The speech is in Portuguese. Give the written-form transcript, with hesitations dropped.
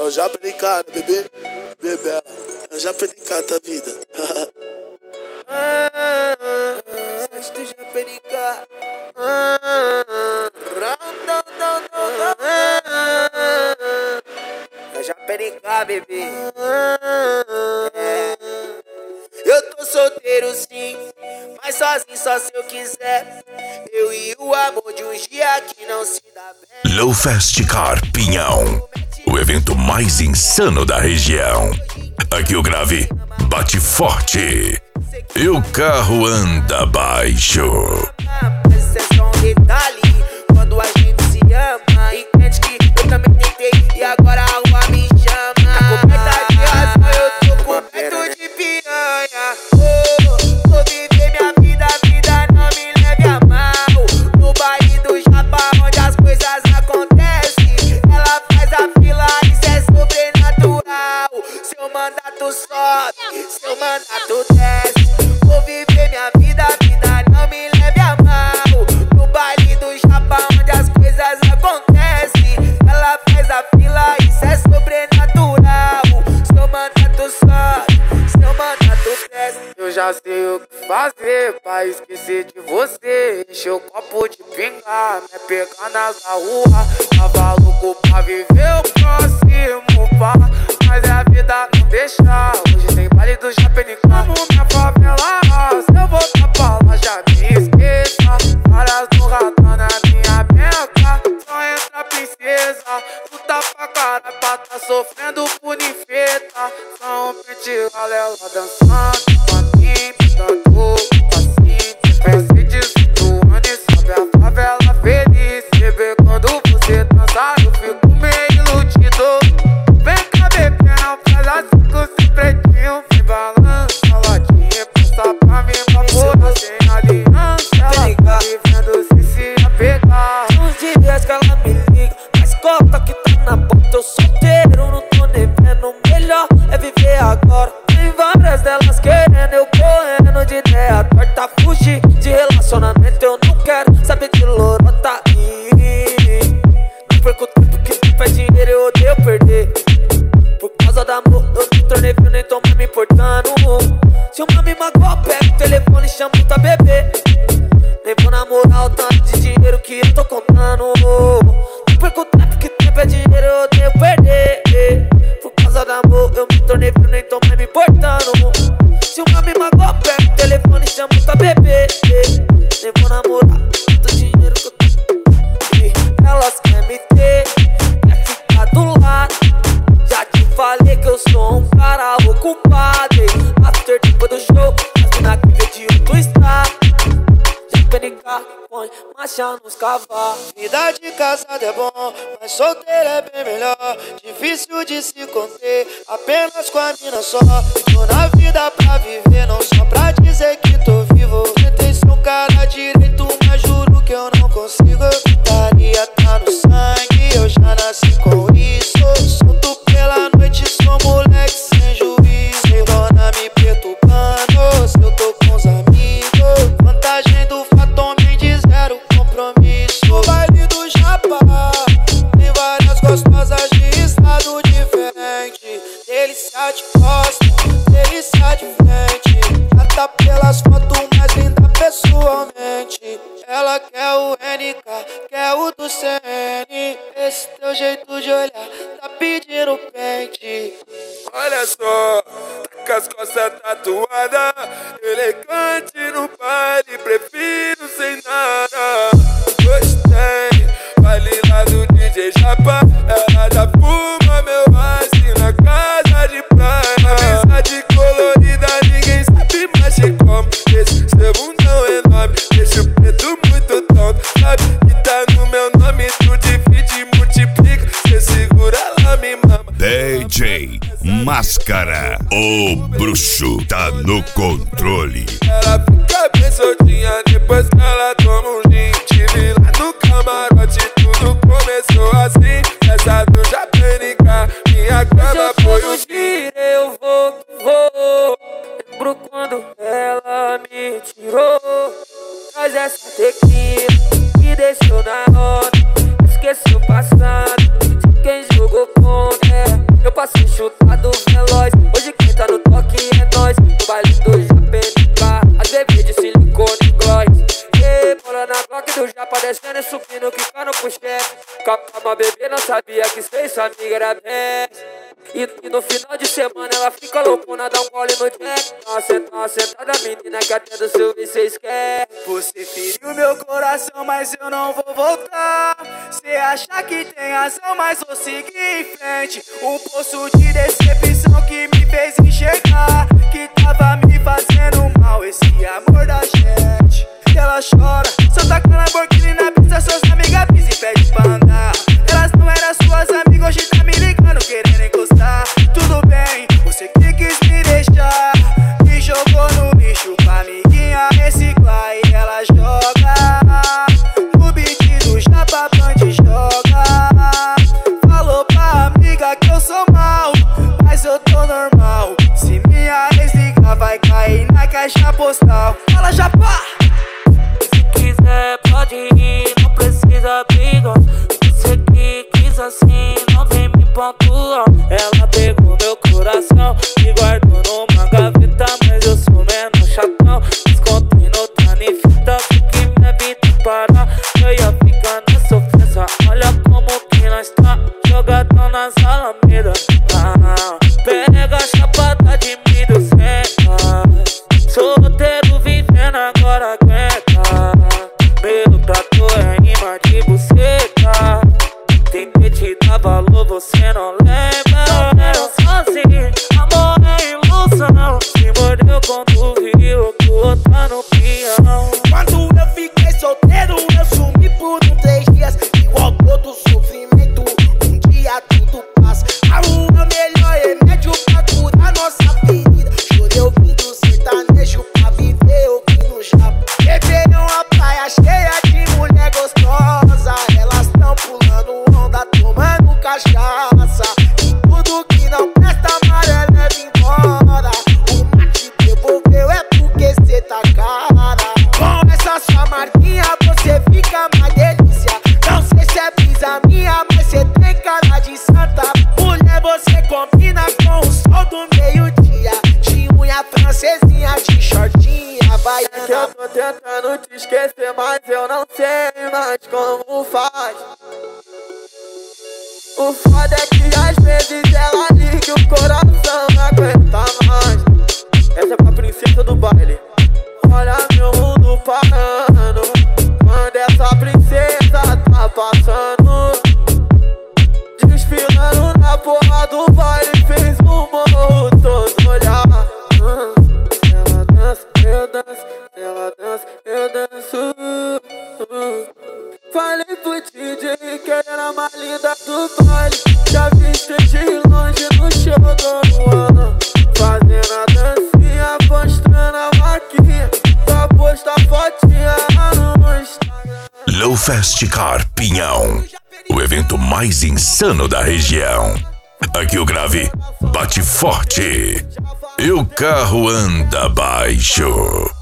Eu já brincar, bebê, bebê. Eu já brincar da vida. Sete do Japerica. É Japerica, bebê. Eu tô solteiro sim, mas sozinho só se eu quiser. Eu e o amor de uns dias que não se dá bem. Low Fast Car Pinhão, o evento mais insano da região. Aqui o grave bate forte e o carro anda baixo. Esse é só um detalhe, quando a gente se ama. Entende que eu também tentei e agora a rua me chama. Tá coberta de razão, eu tô coberto de piranha. Vou viver minha vida, a vida não me leve a mal. No baile do Japa, onde as coisas acontecem, ela faz a fila, isso é sobrenatural. Seu mandato sobe, seu mandato desce. Vou viver minha vida, a vida não me leve a mal. No baile do Japa, onde as coisas acontecem, ela faz a fila, isso é sobrenatural. Seu mandato sobe, seu mandato desce. Eu já sei o que fazer pra esquecer de você. Encher o copo de pinga, me pegar nas rua. Tava louco pra viver o próximo pá, mas a vida não deixa. Hoje tem baile do Japerica. Amo minha favela, se eu voltar pra lá já me esqueça. Várias no radar na minha meta, só entra princesa. Luta pra cara pra tá sofrendo por ninfeta. Só um pente galera dançando pra mim, dando passinho. Mercedes voando e sobe a favela feliz. E vê quando você dança, eu fico meio iludido. Vem cá, bebê, não faz assim com esse pretinho. Me balança, ladinha, passa pra mim, uma porra sem aliança. Ela tá vivendo sem se apegar. Uns dias que ela me liga, mas conta que tá na boca. Tô solteiro, não tô nem vendo. Melhor é viver agora. Tem várias delas querendo, eu correndo de ideia torta. Fugir de relacionamento, eu não quero saber de lorota. Não perco tempo que tu faz dinheiro, eu odeio perder. Por causa da amor, eu me tornei frio, nem tô mais me importando. Se uma me magoa, eu pego o telefone e chamo pra beber. Nem vou namorar o tanto de dinheiro que eu tô contando. Não perco tempo que tempo é dinheiro, eu odeio perder. Por causa da amor, eu me tornei frio, nem tô mais me importando. Se uma me magoa, eu pego o telefone e chamo pra beber. Nem vou namorar o tanto de dinheiro que eu tô. Elas querem me ter, quer ficar do lado. Já te falei que eu sou um cara ocupado. After depois do show, as mina que vê de outro estado. Japerica, põe marcha nos cavalos. Vida de casado é bom, mas solteiro é bem melhor. Difícil de se conter, apenas com a mina só. Tô na vida pra viver, não só pra dizer que tô vivo. Tentei ser um cara direito, mas juro que eu não consigo. Putaria tá no sangue, eu já nasci com isso. Solto pela noite, sou moleque sem juízo. Sem dona me perturbando, se eu tô com os amigos. Vantagem do fato, homem de zero compromisso. No baile do Japa, tem várias gostosas de estado diferente. Delícia de costa, delícia de frente. Já tá pelas fotos mais linda pessoalmente. Ela quer o NK, quer o do CN. Esse teu jeito de olhar tá pedindo pente. Olha só, tá com as costas tatuadas, elegante no baile, prefiro sem nada. Gostei, baile lá do DJ Japa, ela já fuma meu ice na casa de praia. Amizade colorida, ninguém sabe mais como. Esse seu bundão enorme, deixa o preto muito tonto. Sabe que tá no meu nome, tu divide e multiplica. Cê segura lá, me mama. DJ Máscara, o bruxo tá no controle. Ela fica bem soltinha depois que ela toma um gin. Tive lá no camarote, tudo começou assim. Essa do Japerica, minha cama foi o gin. Eu vou. Lembro quando ela me tirou. Mas essa tequila me deixou na roda. Esqueci o passado, de quem jogou contra. passo chutado veloz. Hoje quem tá no toque é nós. No baile do JPK, as bebês de silicone gloss. Bola na block do japa descendo e subindo, quicando pro chefe. Calma, bebê, não sabia que cês sua amiga era best. E no final de semana ela fica loucona, dá um gole no jack. Uma sentada menina que até do seu vício cê esquece. Você feriu meu coração, mas eu não vou voltar. Cê acha que tem razão, mas vou seguir em frente. Um poço de decepção que me fez enxergar que tava me fazendo mal esse amor da gente. Ela chora, só taca na Lamborghini na pista, suas amigas pisam e pede pra andar. Elas não eram suas amigas, hoje tá me ligando, querendo encostar. Tudo bem, você que quis me deixar, me jogou no lixo pra amiguinha reciclar. E ela joga no beat do Japa Band, joga. Falou pra amiga que eu sou mal, mas eu tô normal. Se minha ex ligar, vai cair na caixa postal. Fala, Japa! Pode ir, não precisa briga. Você que quis assim, não vem me pontuar. Ela pegou meu coração e guardou numa gaveta, mas eu sou menos chatão. Descontínuo, tá nem fita, porque minha vida parar. Eu ia ficar nessa ofensa, olha como que nós tá jogadão nas alamedas. Pega a chapada de mim do centro. Solteiro vivendo agora aguenta. Meu prato é imã de buceta. Tentei te dar valor, você não lembra. Era sozinho, amor é ilusão. Se mordeu quando viu que o outro tá no peão. Quando eu fiquei solteiro, eu sumi por 3 dias. Igual todo sofrimento, um dia tudo passa. A rua é o melhor remédio pra curar nossa ferida. Chorei ouvindo sertanejo pra viver o que no Japa. Beberam a praia cheia de mulher gostosa. Elas tão pulando onda, tomando cachaça. E tudo que não presta, amarelo leva embora. O mate devolveu é porque cê tá cara. Com essa sua marquinha você fica mais delícia. Não sei se é brisa minha, mas cê tem cara de santa. Mulher, você combina com o sol do meio-dia. De unha francesinha, de shortinha havaiana. Que eu tô tentando te esquecer, mas eu não sei mais como faz. O foda é que às vezes ela liga e o coração não aguenta mais. Essa é pra princesa do baile. Olha meu mundo parando quando essa princesa tá passando. Desfilando na porra do baile, fez o morro todo olhar. Ela dança, eu danço, ela dança, eu danço. Falei pro DJ que ela era a mais linda do baile. Já viste de longe no show do Luana, fazendo a dancinha, postando a maquinha pra postar fotinha no Instagram. Low Fast Car Pinhão, o evento mais insano da região. Aqui o grave bate forte e o carro anda baixo.